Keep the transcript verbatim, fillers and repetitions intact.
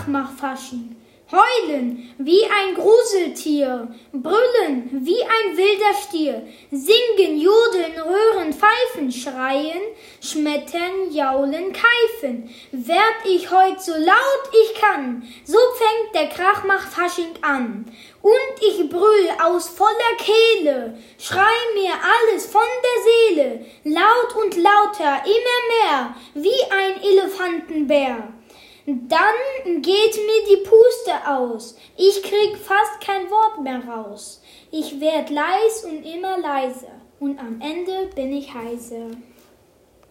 Krachmach-Fasching. Heulen wie ein Gruseltier, brüllen wie ein wilder Stier, singen, jodeln, röhren, pfeifen, schreien, schmettern, jaulen, keifen. Werd ich heut so laut ich kann, so fängt der Krachmach-Fasching an. Und ich brüll aus voller Kehle, schrei mir alles von der Seele, laut und lauter, immer mehr, wie ein Elefantenbär. Dann geht mir die Puste aus, ich krieg fast kein Wort mehr raus. Ich werd leis und immer leiser und am Ende bin ich heiser.